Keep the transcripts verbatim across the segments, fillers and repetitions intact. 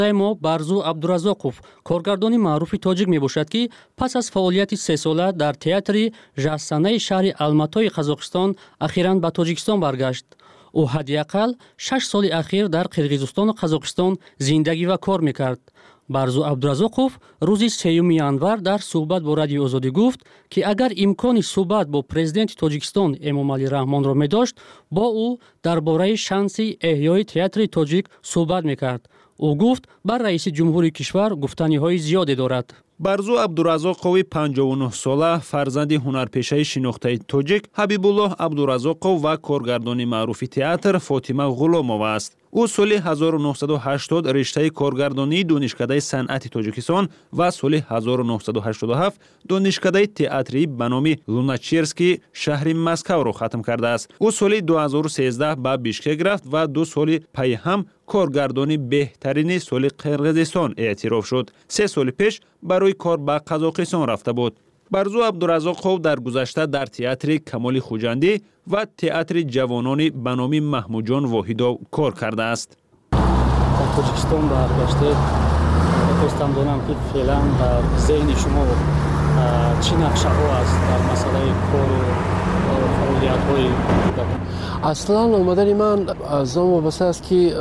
ما барзу عبدالرزاقов کارگردانی معروف تاجیک میباشد که پس از فعالیت سه ساله در تئاتر جشنانه شهر الماتای قزاقستان اخیراً به تاجیکستان برگشت. او حداقل شش سال اخیر در قرقیزستان و قزاقستان زندگی و کار میکرد. барзу عبدالرزاقов روز سوم январ در صحبت با رادیو آزادی گفت که اگر امکان صحبت با پرزیدنت تاجیکستان امامعلی رحمان را می‌داشت با او درباره شانس احیای تئاتر تاجیک صحبت میکرد. او گفت بر رئیس جمهوری کشور گفتنی‌های زیادی دارد. барзу عبدالرزاقوی پنجاه و نه ساله فرزند هنرپیشه شناخته تاجیک حبیبالله عبدالرزاقов و کارگردان معروف تئاتر فاطمه غلامова است. او سال هزار و نهصد و هشتاد رشته کارگردانی دانشکده صنعت تاجیکستان و سال هزار و نهصد و هشتاد و هفت دانشکده تئاتری به نام لوناچرسکی شهر مسکو را ختم کرده است. او سال دو هزار و سیزده به بیشکک رفت و دو سال پی هم کارگردانی بهترین سال قرقیزستان اعتراف شد. سه سال پیش برای کار به قزاقستان رفته بود. барзу عبدالرزاقов در گذشته در تئاتر کمال خوجندی و تئاتر جوانان به نام محمودجان واحدا کار کرده است. در تاجیکستان برگشته می‌خواستم دانم که فعلا در ذهن شما چی نقشه‌ها است در مسئله کار و فعالیت‌های اصلا اومدن من از آن وابسته است که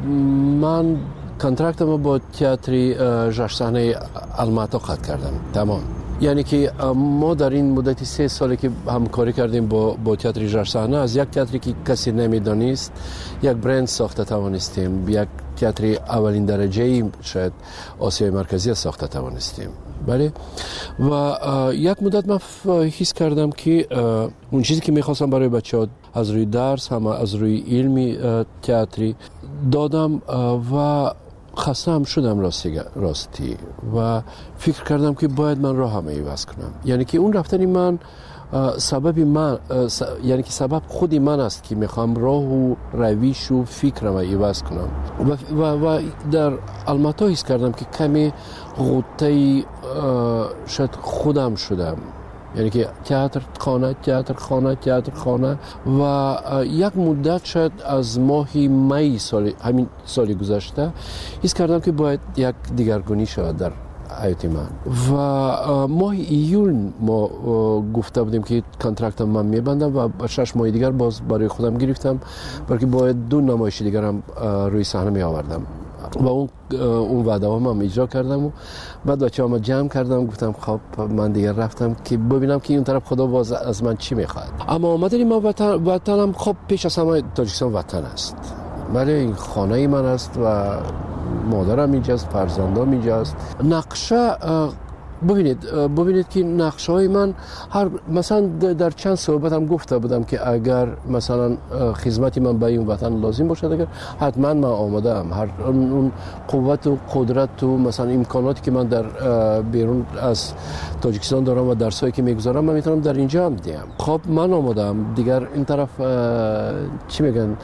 من کنترکتم با تئاتر جشنانه الماتا قطع کردم. تمام. یعنی که ما در این مدت سه سالی که همکاری کردیم با با تئاتر جشنانه از یک تئاتری که کسی نمیدانست یک برند ساخته توانستیم، یک تئاتر اولین درجه شاید آسیای مرکزی ساخته توانستیم. بله و یک مدت من حس کردم که اون چیزی که میخواستم برای بچه‌ها از روی درس هم از روی علمی تئاتری دادم و خسته هم شدم راستی, راستی و فکر کردم که باید من راه هم عوض کنم. یعنی که اون رفتنی من سبب من س... یعنی که سبب خودی من است که میخوام راه و رویش و فکرم عوض کنم و, و, و در الماتا حس کردم که کمی غوطه شاید خودم شدم. یعنی که تئاتر خانه تئاتر خانه تئاتر خانه و یک مدت شاید از ماه می سال همین سال گذشته حس کردم که باید یک دیگرگونی شود در حیات من و ماه ایول ما گفته بودیم که کنترکتم من میبندم و شش ماه دیگر باز برای خودم گرفتم برای که باید دو نمایش دیگر هم روی صحنه می آوردم و اون اون وعده هم, هم اجرا کردم و بعد بچه‌هام جمع کردم گفتم خب من دیگر رفتم که ببینم که اون طرف خدا باز از من چی میخواد. اما آمدنی ما وطن وطنم خب پیش از همه تاجیکستان وطن است. بله این خانه من است و مادرم اینجاست، فرزندام اینجاست. نقشه ببینید ببینید که نقشه های من هر مثلا در چند صحبت هم گفته بودم که اگر مثلا خدمتی من به این وطن لازم باشد اگر حتما من آماده ام. هر اون قوت و قدرت و مثلا امکاناتی که من در بیرون از تاجیکستان دارم و درسایی که میگذارم من میتونم در اینجا هم دیم. خب من آماده ام. دیگر این طرف چی میگن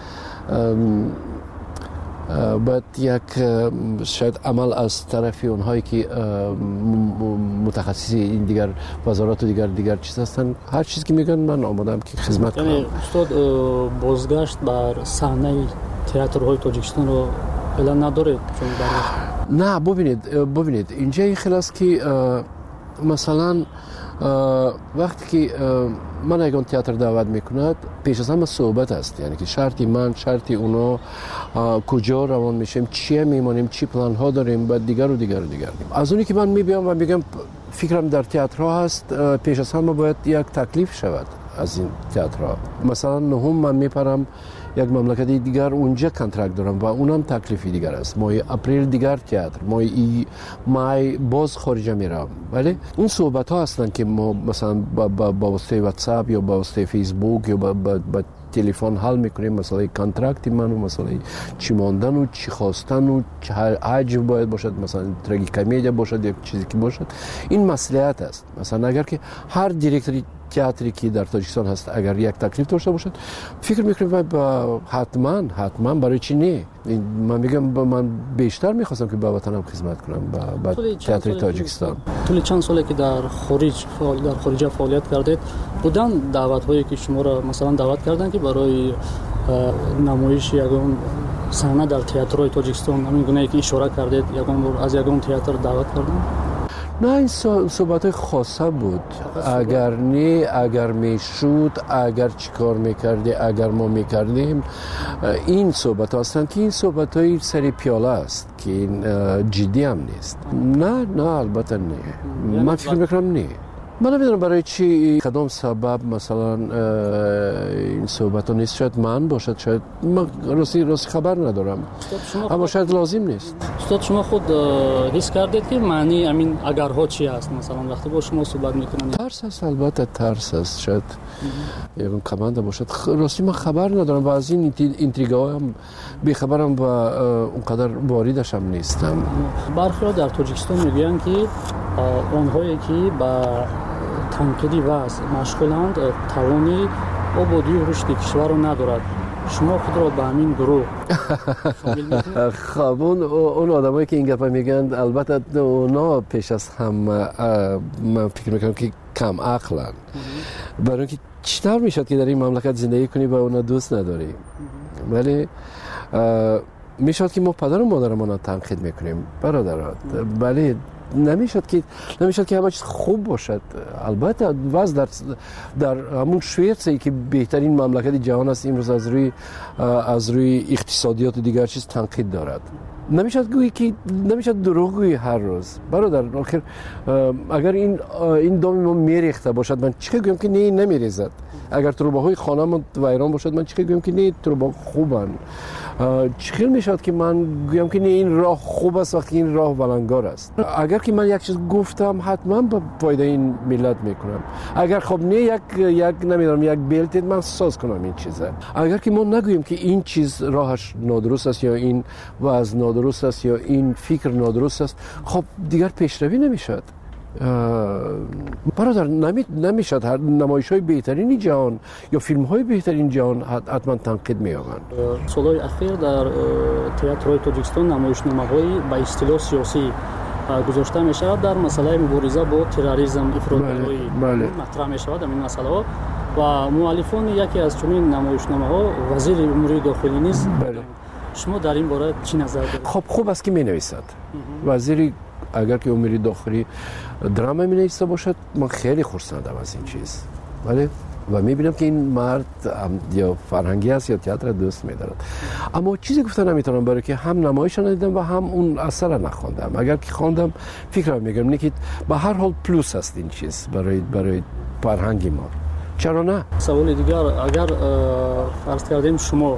باید یک شاید عمل از طرف اونهایی که متخصصی این دیگر وزارات و دیگر دیگر چیز هستن هر چیزی که میگن من آمادم که خدمت کنم. یعنی استاد بازگشت بر صحنه تئاترهای تاجیکستان رو فعلا ندارید؟ چون نه ببینید ببینید اینجا این خلاص که مثلا وقتی که من اگه تئاتر دعوت میکند پیش از همه صحبت است. یعنی که شرطی من شرطی اونا کجا روان میشیم چی میمونیم چی پلان ها داریم و دیگر و دیگر و دیگر. از اونی که من میبینم و میگم فکرم در تئاترها هست پیش از همه باید یک تکلیف شود از این تئاترها. مثلا نهم من میپرم یک مملکتی دیگر اونجا کنترکت دارم و اونم تکلیفی دیگر است. ماه اپریل دیگر تئاتر، ماه ای مای باز خارجه میرم. ولی اون صحبت ها هستن که ما مثلا با با, با واسطه واتساپ یا با واسطه فیسبوک یا با, با, با تلفن حل میکنیم. مثلا کنترکت من و مثلا چی ماندن و چی خواستن و چه حجم باید باشد، مثلا تراژی کمدی باشد یا چیزی که باشد. این مصلحت است. مثلا اگر که هر دیرکتوری تئاتری که در تاجیکستان هست اگر یک تکلیف داشته باشد فکر میکنم با حتما حتما برای چی نه. من میگم من بیشتر میخواستم که با وطنم خدمت کنم با تئاتر تاجیکستان. طول چند ساله که در خارج فعال در خارج فعالیت کردید بودن دعوت هایی که شما را مثلا دعوت کردن که برای نمایش یگان саҳна дар театрҳои Тоҷикистон ҳамин гунае ки ишора кардед ягон бор аз ягон театр даъват карданд? نه این صحبت های خاصه بود. اگر نه اگر میشود اگر چی کار میکردی اگر ما میکردیم این صحبت هستند که این صحبت های سری پیاله است که این جدی هم نیست. نه نه البته نه. من فکر میکنم نه. من نمیدونم برای چی کدام سبب مثلا این صحبت ها نیست. شاید من باشد شاید من راستی راستی خبر ندارم اما شاید لازم نیست. استاد شما خود حس کردید که معنی همین اگرها چی است مثلا وقتی با شما صحبت میکنن؟ ترس است البته ترس است شاید یکم کمانده باشد. راستی من خبر ندارم و از این اینتریگا هم بیخبرم و اونقدر واردش هم نیستم. برخی در تاجیکستان میگن که آنهایی که با تنقیدی وضع مشغولند توانی آبادی و رشد کشور را ندارد. شما خود را به همین گروه شامل می‌کنید؟ خب اون اون آدمایی که این گپا میگن البته اونا پیش از هم من فکر میکنم که کم عقلن. برای اینکه چطور میشد که در این مملکت زندگی کنی و اونا دوست نداری؟ ولی میشد که ما پدر و مادرمون تنقید میکنیم برادرات. ولی نمیشد که نمیشد که همه چیز خوب باشد. البته وضع در در همون شویتسی که بهترین مملکت جهان است امروز از روی از روی اقتصادیات و دیگر چیز تنقید دارد. نمیشد گویی که نمیشد دروغ گویی هر روز برادر. آخر اگر این این دام ما میریخته باشد من چه گویم که نه نمیریزد. اگر تروباهای خانه‌مون ویران باشد من چه گویم که نه تروبا خوبن. چخیل میشد که من گویم که نه این راه خوب است وقتی این راه ولنگار است. اگر که من یک چیز گفتم حتما به فایده این ملت میکنم. اگر خب نه یک یک نمیدونم یک بلتید من ساز کنم این چیزه. اگر که ما نگوییم که این چیز راهش نادرست است یا این وضع نادرست است یا این فکر نادرست است خب دیگر پیشروی نمیشد. برادر نمی نمیشد هر نمایش‌های بهترین جهان یا فیلم‌های بهترین جهان حتما تنقید می‌یابند. سال‌های اخیر در تئاترهای تاجیکستان نمایشنامه‌هایی با اصطلاح سیاسی گذاشته می‌شود در مسئله مبارزه با تروریسم افراط‌گرایی مطرح می‌شود این مسئله و مؤلفان یکی از چنین نمایشنامه‌ها وزیر امور داخلی نیست. شما در این باره چی نظر دارید؟ خب خوب است که می‌نویسد. وزیر اگر که امور داخلی دراما می‌نویسه باشد من خیلی خرسندم از این چیز. ولی و می‌بینم که این مرد یا فرهنگی است یا تئاتر دوست می‌دارد. اما چیزی گفتن نمی‌تونم برای که هم نمایش ندیدم و هم اون اثر را نخوندم. اگر که خواندم فکرم می‌گم نه که به هر حال پلوس است این چیز برای برای فرهنگی ما. چرا نه؟ سوال دیگر اگر فرض کردیم شما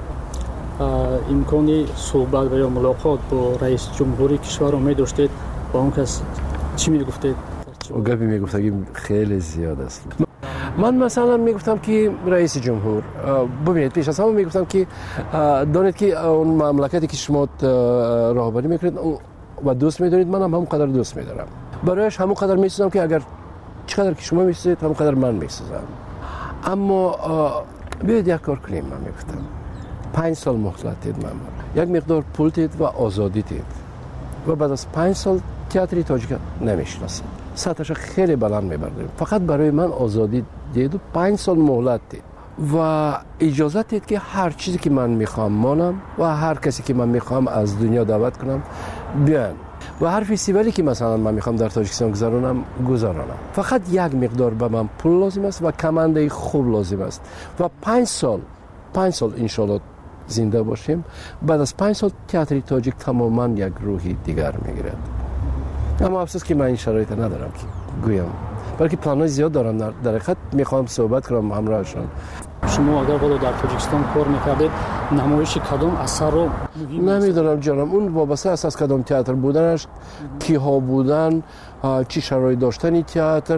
امکانی صحبت و یا ملاقات با رئیس جمهوری کشور رو می‌داشتید با اون کس چی میگفتید؟ او گپی میگفتم خیلی زیاد است. من مثلا میگفتم که رئیس جمهور ببینید پیش از همه میگفتم که دانید که اون مملکتی که شما راهبری میکنید و دوست میدارید من هم همونقدر دوست میدارم. برایش همونقدر میسوزم که اگر چقدر که شما میسوزید همونقدر من میسوزم. اما بیاید یک کار کنیم من میگفتم. پنج سال مهلت دید من. یک مقدار پول دید و آزادی دید. و بعد از پنج سال تئاتر تاجیک نمیشناسید. سطحش خیلی بلند میبردیم. فقط برای من آزادی دید و پنج سال مهلت دید و اجازه دید که هر چیزی که من میخوام مانم و هر کسی که من میخوام از دنیا دعوت کنم بیان و هر فستیوالی که مثلا من میخوام در تاجیکستان گذرانم گذرانم. فقط یک مقدار به من پول لازم است و کمانده خوب لازم است و پنج سال پنج سال انشالله زنده باشیم. بعد از پنج سال تئاتر تاجیک تماما یک روحی دیگر میگیرد. اما افسوس که من این شرایط ندارم که گویم بلکه پلان‌های زیاد دارم. در در حقیقت میخوام صحبت کنم همراهشون. شما اگر بالا در تاجیکستان کار میکردید نمایش کدام اثر رو نمیدونم جانم اون وابسته است از کدام تئاتر بودنش کیها بودن چی شرایط داشتن تئاتر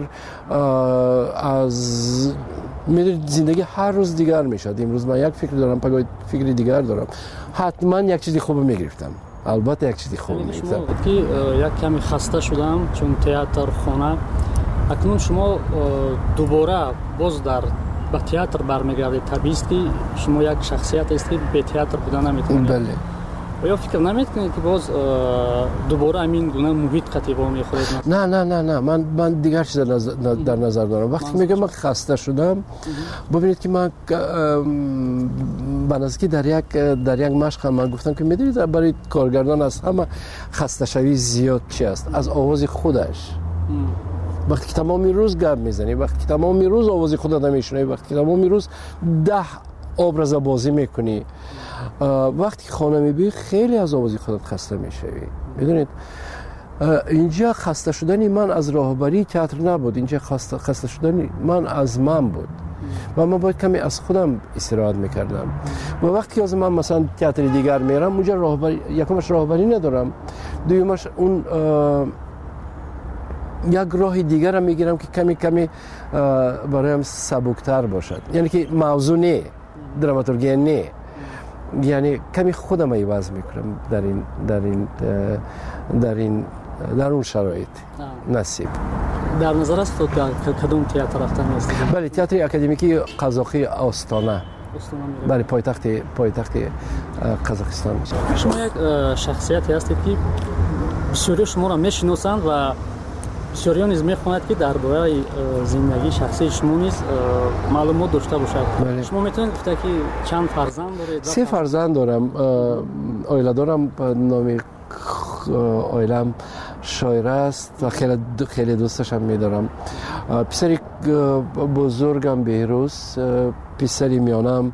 از میدونید زندگی هر روز دیگر میشد. امروز من یک فکر دارم پگاه فکر دیگر دارم. حتما یک چیزی خوب میگرفتم. البته یک چیزی خوب میگرفتم که یک کمی خسته شدم چون تئاتر خانه اکنون شما دوباره باز در به تئاتر برمیگردید. طبیعی است که شما یک شخصیت است که به تئاتر بودن نمیتونید. بله. آیا فکر نمی‌کنید که باز دوباره همین گونه محیط قطیبا می‌خورید؟ نه نه نه نه من من دیگر چیز در نظر دارم. وقتی میگم من خسته شدم، ببینید که من بنظری در یک در یک مشق من گفتم که میدونید برای کارگردان از همه خسته شوی زیاد چی است؟ از آواز خودش. وقتی که تمامی روز گپ میزنی، وقتی که تمامی روز آواز خودت نمیشنوی، وقتی که تمامی روز ده ابراز بازی میکنی، وقتی خانه میبینی خیلی از آواز خودت خسته میشوی. میدونید اینجا خسته شدنی من از راهبری تئاتر نبود، اینجا خسته خسته شدنی من از من بود و من باید کمی از خودم استراحت میکردم. و وقتی از من مثلا تئاتر دیگر میرم اونجا راهبری، یکمش راهبری ندارم، دومش اون یک راه دیگر هم میگیرم که کمی کمی برایم سبکتر باشد، یعنی که موضوع نه، دراماتورگی نه، یعنی کمی خودم عوض میکنم در این در این در این در اون شرایط نصیب. در نظر است تو کدوم تئاتر رفتن هستی؟ بله، تئاتر اکادمیکی قزاقی آستانه. بله، پایتخت پایتخت قزاقستان. شما یک شخصیتی هستید که بسیاری شما را میشناسند و بسیاری نیز میخواند که درباره زندگی شخصی شما نیز معلومات داشته باشد. بله. شما میتونید گفته که چند فرزند دارید؟ سه فرزند دارم. آیله دارم، نام آیلم شایره است و خیلی خیلی دوستش هم میدارم. پسری بزرگم بهروز، پسری میانم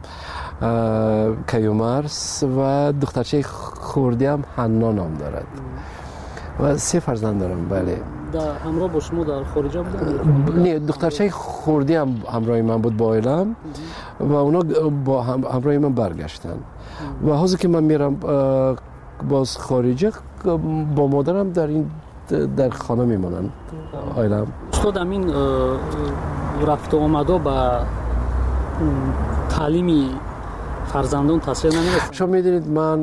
کیومرس و دخترچه خردی هم حنا نام دارد. و سه فرزند دارم. بله. در همراه با شما در خارج بودن؟ نه، دخترچه خردی هم همراه من بود با عائلم و اونا با هم همراه من برگشتن. و حاضر که من میرم باز خارجه با مادرم در این در خانه میمونن عائلم. استاد همین رفت و آمده با تعلیمی فرزندان تاثیر نمیرسه؟ شما میدونید من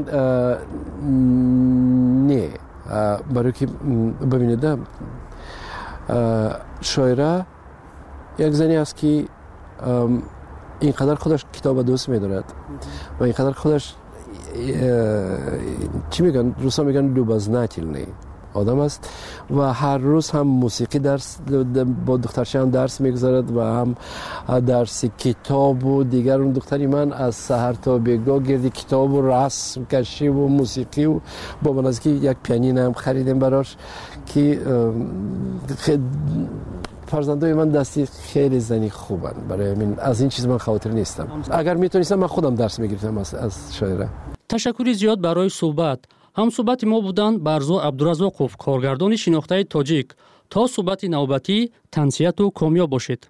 نه، برای که ببینید شایره یک زنی است که اینقدر خودش کتاب دوست می‌دارد و اینقدر خودش چی میگن روسا میگن لوبازناتیلنی آدم است و هر روز هم موسیقی درس با دخترش هم درس میگذارد و هم درس کتاب و دیگر. اون دختری من از سحر تا بیگاه گردی کتاب و رسم کشی و موسیقی و با من از که یک پیانین هم خریدیم براش که فرزندای من دستی خیلی زنی خوبن. برای من از این چیز من خاطر نیستم. اگر میتونستم من خودم درس میگرفتم از, از شاعره. تشکری زیاد برای صحبت. هم صحبت ما بودند برزو عبدالرزاقوف، کارگردان شناخته تاجیک. تا صحبت نوبتی تنسیت و کامیاب باشید.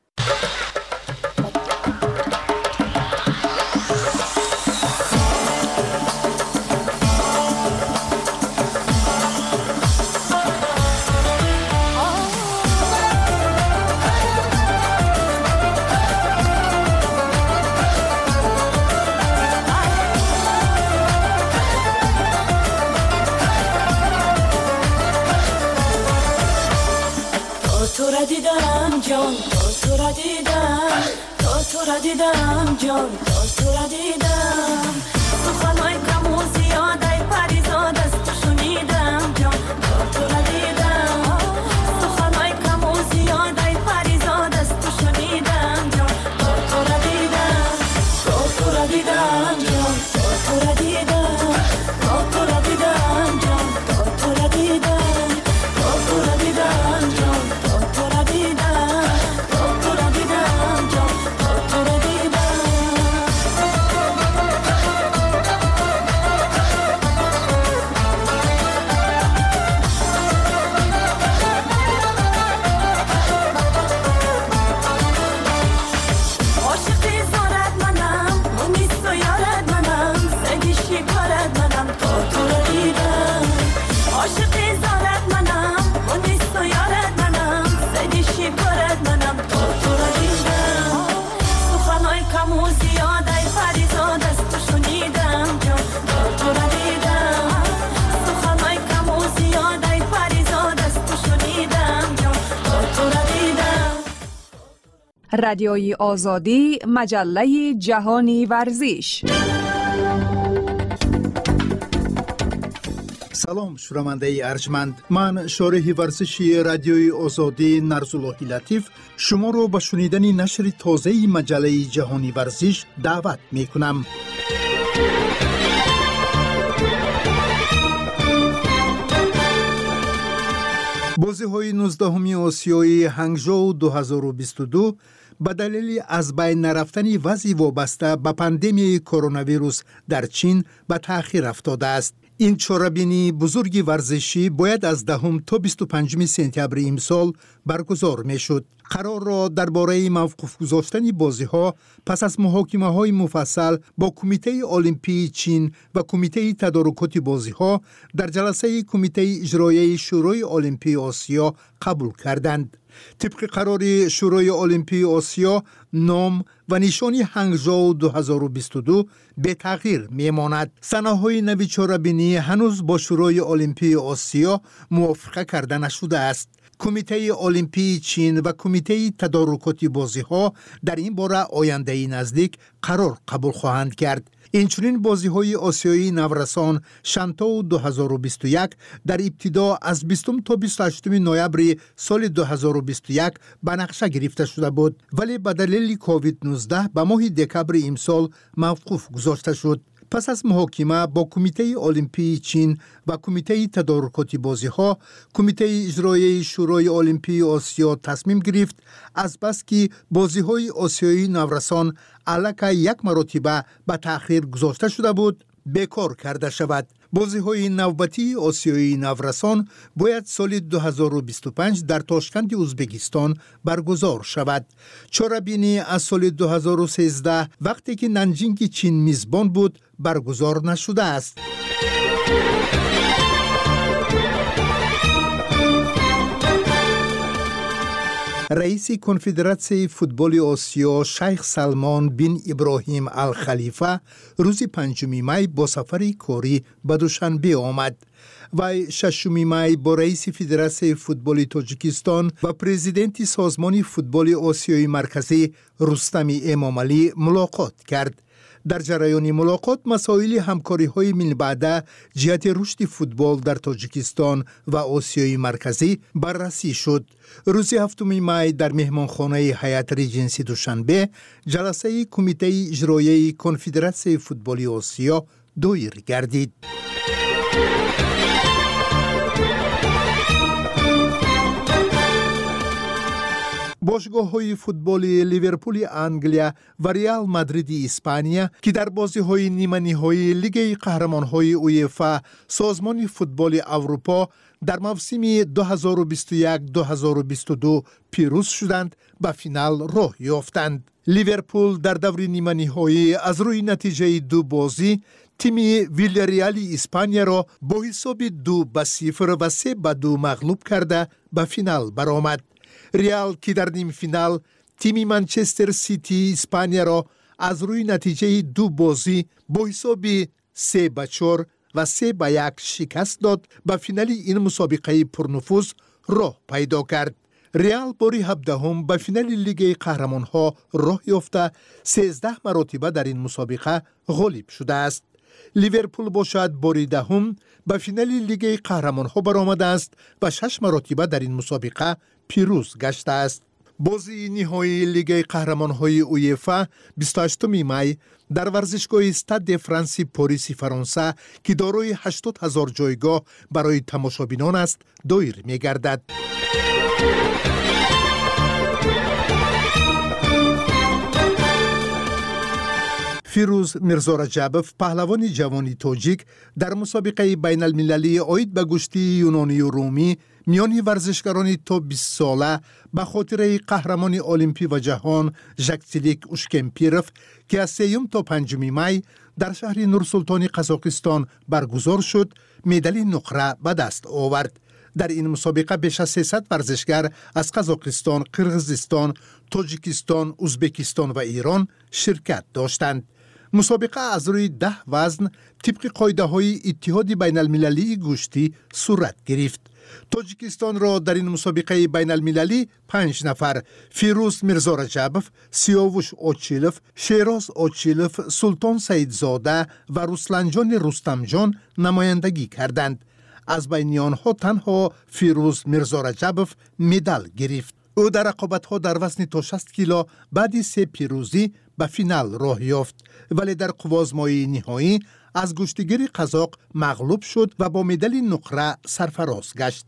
جان تو را دیدم، تو تو را دیدم جان تو تو را دیدم، سخنای کم و زیاده پریزاد از تو شنیدم جان تو تو را دیدم، سخنای کم و زیاده پریزاد از تو شنیدم جان تو تو را دیدم، تو تو را دیدم جان تو تو را دیدم، تو تو را دیدم جان تو تو را دیدم، تو تو را دیدم جان تو تو را دیدم. رادیوی آزادی، مجله جهانی ورزش. سلام شنونده ارجمند، من شارح ورزشی رادیوی آزادی نرزالله لطیف شما رو به شنیدن نشر تازه مجله جهانی ورزش دعوت می کنم. بازی‌های نوزدهمی آسیایی هنگژو دو هزار و بیست و دو به دلیل از بین نرفتن وضع وابسته به پاندمی کرونا ویروس در چین به تأخیر افتاده است. این چاره‌بینی بزرگ ورزشی باید از دهم تا بیست و پنجم سپتامبر امسال برگزار می‌شد. قرار را درباره موقوف گذاشتن بازی‌ها پس از محاکمه‌های مفصل با کمیته المپی چین و کمیته تدارکات بازی‌ها در جلسه کمیته اجرایی شورای المپی آسیا قبول کردند. طبق قرار شورای المپی آسیا، نام و نشانی هنگژو دو هزار و بیست و دو به تغییر میماند. صحنه‌های نوی چاره‌بینی هنوز با شورای المپی آسیا موافقه کرده نشده است. کمیته المپی چین و کمیته تدارکات بازی‌ها در این باره آینده نزدیک قرار قبول خواهند کرد. اینچنین بازی‌های آسیایی نورسان شانتو دو هزار و بیست و یک در ابتدا از بیستم تا بیست و هشتم نوامبر سال دو هزار و بیست و یک به نقشه گرفته شده بود، ولی به دلیل کووید نوزده به ماه دکامبر امسال موقوف گذاشته شد. پس از محاکمه با کمیته المپی چین و کمیته تدارکات بازی‌ها، کمیته اجرایی شورای المپی آسیا تصمیم گرفت از بس که بازی‌های آسیایی نورسان علاقه یک مرتبه به تأخیر گذاشته شده بود بیکار کرده شود. بازی‌های نوبتی آسیایی نورسان باید سال دو هزار و بیست و پنج در تاشکند ازبکستان برگزار شود. چاره‌بینی از سال دو هزار و سیزده وقتی که نانجینگ چین میزبان بود برگزار نشده است. رئیس کنفدراسیون فوتبال آسیا شیخ سلمان بن ابراهیم الخلیفه روز پنجم می با سفر کاری به دوشنبه آمد و ششم می با رئیس فدراسیون فوتبال تاجیکستان و پرزیدنت سازمان فوتبال آسیای مرکزی رستم امامعلی ملاقات کرد. در جریان ملاقات مسائل همکاری‌های من بعد جهت رشد فوتبال در تاجیکستان و آسیای مرکزی بررسی شد. روز هفتم می در مهمانخانه هیئت ریجنسی دوشنبه جلسه کمیته اجرایی کنفدراسیون فوتبال آسیا دایر گردید. باشگاه‌های فوتبال لیورپول انگلیا و ریال مادرید اسپانیا که در بازی‌های نیمه‌نهایی لیگ قهرمان‌های اویفا سازمان فوتبال اروپا در موسم دو هزار و بیست و یک دو هزار و بیست و دو پیروز شدند به فینال راه یافتند. لیورپول در دور نیمه‌نهایی از روی نتیجه دو بازی تیم ویلیاریال اسپانیا را با حساب دو به صفر و سه به دو مغلوب کرده به فینال برآمد. ریال که در نیم فینال تیم منچستر سیتی اسپانیا را از روی نتیجه دو بازی با حساب سه به چهار و سه به یک شکست داد به فینال این مسابقه پرنفوذ راه پیدا کرد. ریال باری هفدهم به فینال لیگ قهرمان‌ها راه یافته سیزده مرتبه در این مسابقه غالب شده است. لیورپول باشد باری دهم به فینال لیگ قهرمان‌ها برآمده است و شش مرتبه در این مسابقه پیروز گشته است. بازی نهایی لیگ قهرمان‌های اویفا بیست و هشتم می در ورزشگاه استاد فرانسی پاریس فرانسه که دارای هشتاد هزار جایگاه برای تماشابینان است دایر می‌گردد. فیروز میرزا رجبوف پهلوان جوانی تاجیک در مسابقه بین المللی عاید به گشتی یونانی و رومی میان ورزشکاران تا بیست ساله به خاطر قهرمان المپی و جهان ژاکسیلیک اوشکمپیروف که از سوم تا پنجم می در شهر نورسلطان قزاقستان برگزار شد مدال نقره به دست آورد. در این مسابقه بیش از سیصد ورزشگر از قزاقستان، قرغیزستان، تاجیکستان، ازبکستان و ایران شرکت داشتند. مسابقه از روی ده وزن طبق قاعده های اتحاد بین المللی گوشتی صورت گرفت. تاجیکستان را در این مسابقه بین المللی پنج نفر فیروز میرزا رجبوف، سیاوش آچیلوف، شیراز آچیلوف، سلطان سیدزاده و رسلانجان رستمجان نمایندگی کردند. از بین آنها تنها فیروز میرزا رجبوف مدال گرفت. او در رقابت‌ها در وزن تا شصت کیلو بعد سه پیروزی به فینال راه یافت، ولی در قوازمایی نهایی از گشتگیر قزاق مغلوب شد و با مدال نقره سرفراز گشت.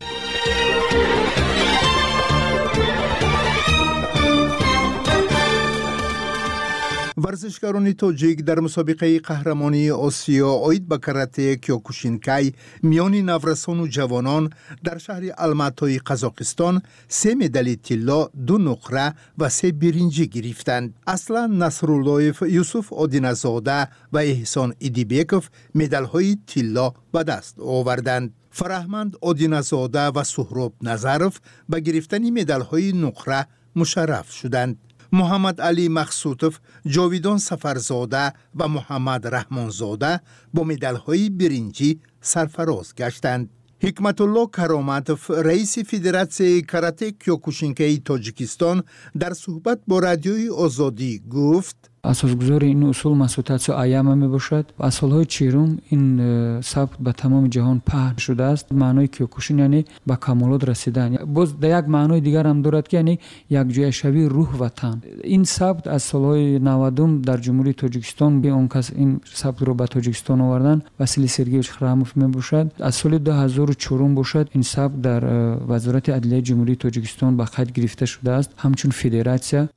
ورزشکاران تاجیک در مسابقه قهرمانی آسیا آید به کاراته کیوکوشینکای میان نورسان و جوانان در شهر الماتای قزاقستان سه مدال طلا، دو نقره و سه برنجی گرفتند. اصلا نصراللهیف، یوسف آدینزاده و احسان ایدیبیکوف مدال‌های طلا به دست آوردند. فرهمند آدینزاده و سهراب نظرف به گرفتن مدال‌های نقره مشرف شدند. محمد علی مقصودوف، جاویدان سفرزاده و محمد رحمانزاده با مدال‌های برنجی سرفراز گشتند. حکمت الله کرامتوف، رئیس فدراسیون کاراته کیوکوشینکای تاجیکستان، در صحبت با رادیوی آزادی گفت: اساسگذار این اصول مسئولیت ایام می باشد. و سالهای چهارم این سبک به تمام جهان پهن شده است. معنای کیوکوشین یعنی به کمالات رسیدن. باز در یک معنای دیگر هم دارد که یعنی یک جای شوی روح و تن. این سبک از سالهای نود در جمهوری تاجیکستان به اون کس این سبک رو به تاجیکستان آوردن واسیلی سرگیویچ خراموف می باشد. از سال دو هزار و چهار باشد این سبک در وزارت عدلیه جمهوری تاجیکستان به قید گرفته شده است. همچون فدراسیون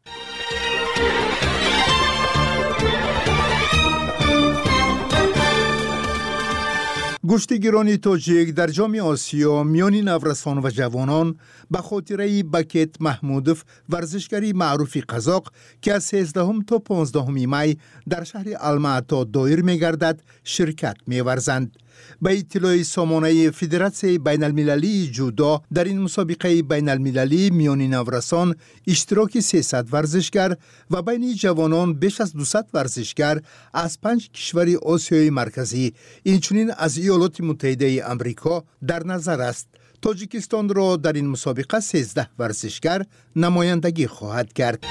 گشتگیران تاجیک در جام آسیا میان نورسان و جوانان به خاطره بکت محمودوف، ورزشکاری معروف قزاق که از سیزدهم تا پانزدهم می در شهر الماتا دایر می گردد شرکت می ورزند. به اطلاع سامانه فدراسیون بین المللی جودو، در این مسابقه بین المللی میان نورسان اشتراک سیصد ورزشگر و بین جوانان بیش از دویست ورزشگر از پنج کشور آسیای مرکزی، اینچنین از ایالات متحده آمریکا در نظر است. تاجیکستان را در این مسابقه سیزده ورزشگر نمایندگی خواهد کرد.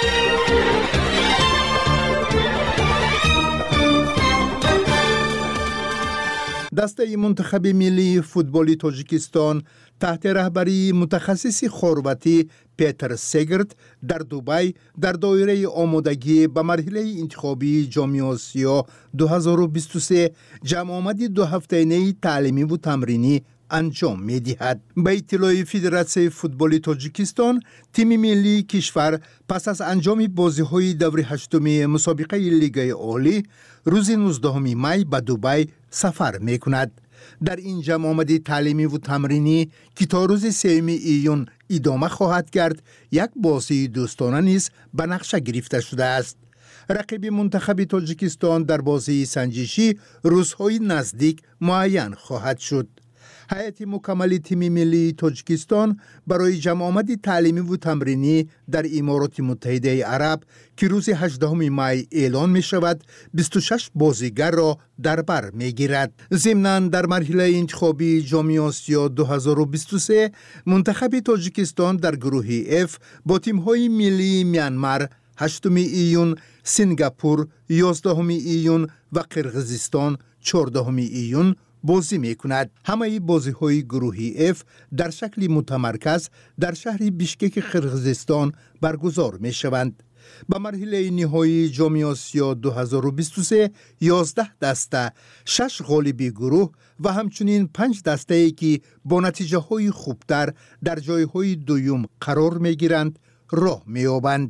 دسته منتخب ملی فوتبال تاجیکستان تحت رهبری متخصص خرواتی پیتر سگرت در دبی در دایره آمادگی به مرحله انتخابی جام آسیا دو هزار و بیست و سه جمع آمدی دو هفته‌ای تعلیمی و تمرینی انجام می دهد. به اطلاع فدراسیون فوتبال تاجیکستان، تیم ملی کشور پس از انجام بازی‌های دور هشتم مسابقه لیگ عالی روز نوزدهم می به دبی سفر می کند. در این جمع آمدی تعلیمی و تمرینی که تا روز سوم ایون ادامه خواهد کرد، یک بازی دوستانه نیز به نقشه گرفته شده است. رقیب منتخب تاجیکستان در بازی سنجشی روزهای نزدیک معین خواهد شد. هیئت مکمل تیم ملی تاجیکستان برای جمع آمدی تعلیمی و تمرینی در امارات متحده عرب که روز هجدهم می اعلان می شود، بیست و شش بازیگر را در بر می گیرد. ضمناً در مرحله انتخابی جام آسیا دو هزار و بیست و سه منتخب تاجیکستان در گروه اف با تیم‌های ملی میانمار هشتم ایون، سنگاپور یازدهم ایون و قرقیزستان چهاردهم ایون بازی می کند. همه بازی های گروهی اف در شکل متمرکز در شهر بیشکک قرقیزستان برگزار می شوند. به مرحله نهایی جام آسیا دو هزار و بیست و سه یازده دسته، شش غالبی گروه و همچنین پنج دسته ای که با نتیجه های خوبتر در جای های دویم قرار می گیرند راه می یابند.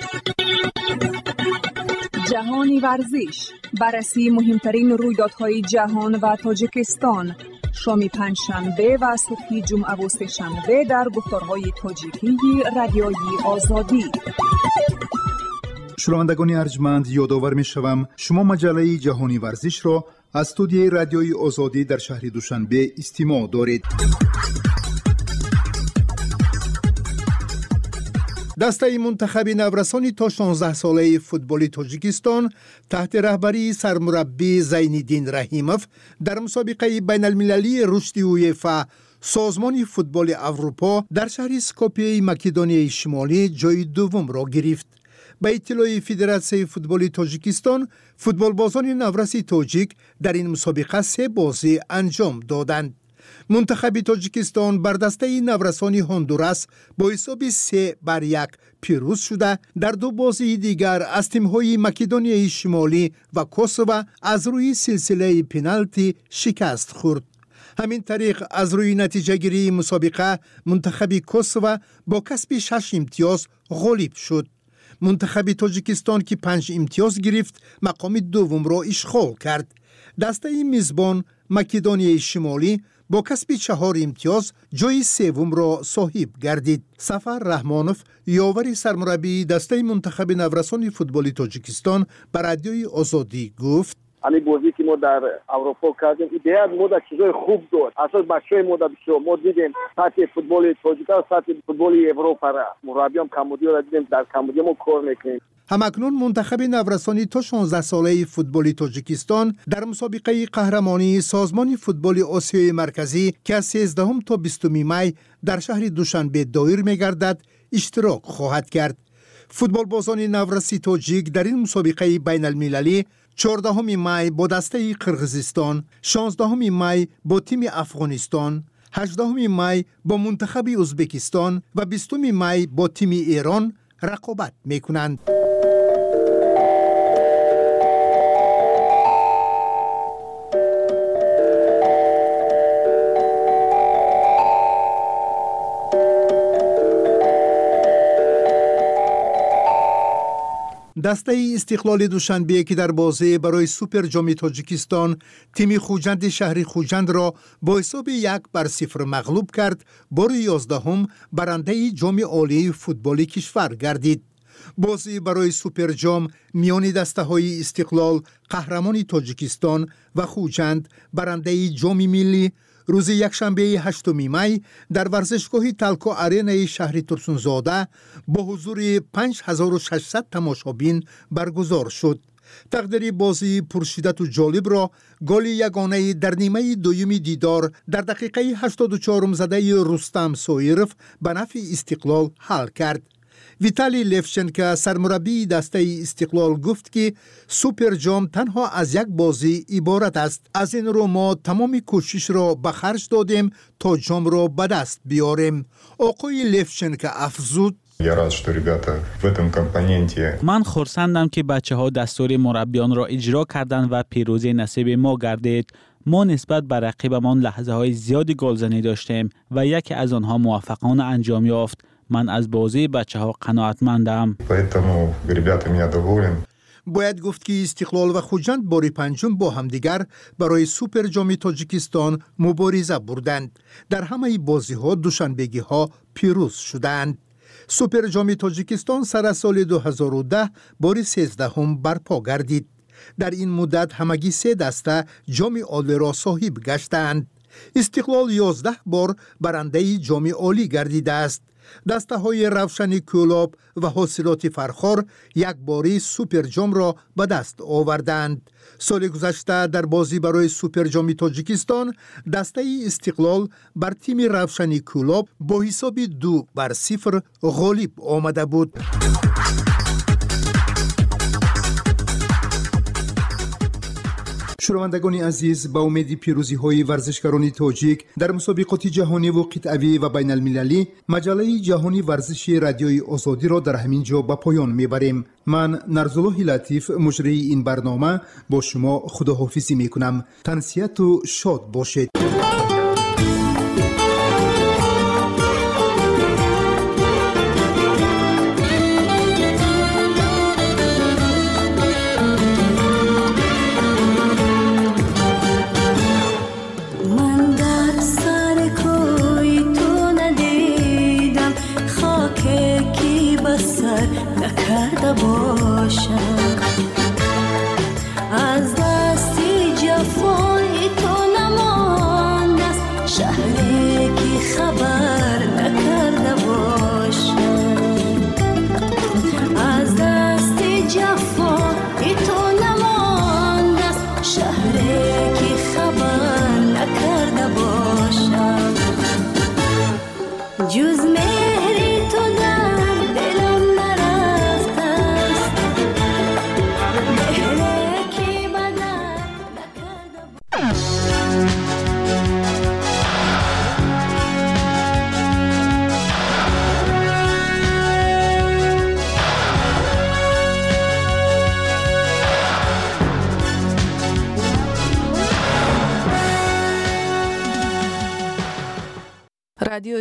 جهانی ورزش، بررسی مهمترین رویدادهای جهان و تاجیکستان، شام پنجشنبه و صبح جمعه و سه‌شنبه در گفتارهای تاجیکی رادیوی آزادی. شنوندگان ارجمند، یادآور می‌شوم شما مجله جهانی ورزش را از استودیوی رادیوی آزادی در شهر دوشنبه استماع دارید. دسته منتخب نورسان تا شانزده ساله فوتبال تاجیکستان تحت رهبری سرمربی زینالدین رحیموف در مسابقه بین المللی رشد اویفا سازمان فوتبال اروپا در شهر اسکوپیه مکدونیای شمالی جای دوم را گرفت. به اطلاع فدراسیون فوتبال تاجیکستان، فوتبال بازان نورس تاجیک در این مسابقه سه بازی انجام دادند. منتخب تاجیکستان بر دسته نورسان هندوراس با حساب سه بر یک پیروز شده. در دو بازی دیگر از تیم‌های مکدونیای شمالی و کوسوو از روی سلسله پنالتی شکست خورد. همین طریق از روی نتیجه گیری مسابقه منتخب کوسوو با کسب شش امتیاز غالب شد. منتخب تاجیکستان که پنج امتیاز گرفت مقام دوم را اشغال کرد. دسته میزبان مکدونیای شمالی با کسب چهار امتیاز جای سوم را صاحب گردید. سفر رحمانوف یاور سرمربی دسته منتخب نورسان فوتبال تاجیکستان بر رادیوی آزادی گفت: همین بازی که ما در اروپا کردیم ایده ما در چیزای خوب داشت. اساس بچه‌های ما در ما دیدیم سطح فوتبال تاجیکستان سطح فوتبال اروپا را مربیام کمبودی را دیدیم، در کمبودی ما کار میکنیم. همکنون منتخب نورسانی تا شانزده ساله فوتبال تاجیکستان در مسابقه قهرمانی سازمان فوتبال آسیای مرکزی که از سیزدهم تا بیستم می در شهر دوشنبه دایر می‌گردد اشتراک خواهد کرد. فوتبال بازان نورسی تاجیک در این مسابقه بین المللی چهاردهم می با دسته قرغیزستان، شانزدهم می با تیم افغانستان، هجدهم می با منتخب ازبکستان و بیستم می با تیم ایران رقابت میکنند. دسته استقلال دوشنبه که در بازی برای سوپر جام تاجیکستان تیم خوجند شهر خوجند را با حساب یک بر صفر مغلوب کرد، بار یازدهم برنده جام عالی فوتبال کشور گردید. بازی برای سوپر جام میان دسته های استقلال قهرمان تاجیکستان و خوجند برنده جام ملی روز یکشنبه هشتم می در ورزشگاه تلکو آرینای شهر ترسونزاده با حضور پنج هزار و ششصد تماشابین برگزار شد. تقدیر بازی پرشدت و جالب را گل یگانه در نیمه دوم دیدار در دقیقه هشتاد و چهار زده رستم سویرف به نفع استقلال حل کرد. ویتالی لفچنکو سرمربی دسته استقلال گفت که سوپر جام تنها از یک بازی عبارت است. از این رو ما تمام کوشش را به خرج دادیم تا جام را به دست بیاریم. آقای لفچنکو افزود: من خرسندم که بچه ها دستور مربیان را اجرا کردند و پیروزی نصیب ما گردید. ما نسبت به رقیبمان لحظه های زیادی گلزنی داشتیم و یکی از آنها موفقانه انجام یافت. من از بازی بچه ها قناعتمندم. باید گفت که استقلال و خوجند بار پنجم با همدیگر برای سوپر جام تاجیکستان مبارزه بردند. در همه بازی ها دوشنبگی ها پیروز شدند. سوپر جام تاجیکستان سر سال دو هزار و ده بار سیزدهم برپا گردید. در این مدت همگی سه دسته جام عالی را صاحب گشتند. استقلال یازده بار برنده جام عالی گردیده است. دسته های روشن کولاب و حاصلات فرخار یک باری سوپر جام را به دست آوردند. سال گذشته در بازی برای سوپر جام تاجیکستان دسته استقلال بر تیم روشن کولاب با حساب دو بر صفر غالب آمده بود. شنوندگان عزیز، با امید پیروزی های ورزشکاران تاجیک در مسابقات جهانی و قطعی و بین المللی، مجله جهانی ورزش رادیوی آزادی را در همین جا به پایان میبریم. من نرزالله لطیف مجری این برنامه با شما خداحافظی میکنم. تنسیت و شاد باشید. نکرده باشم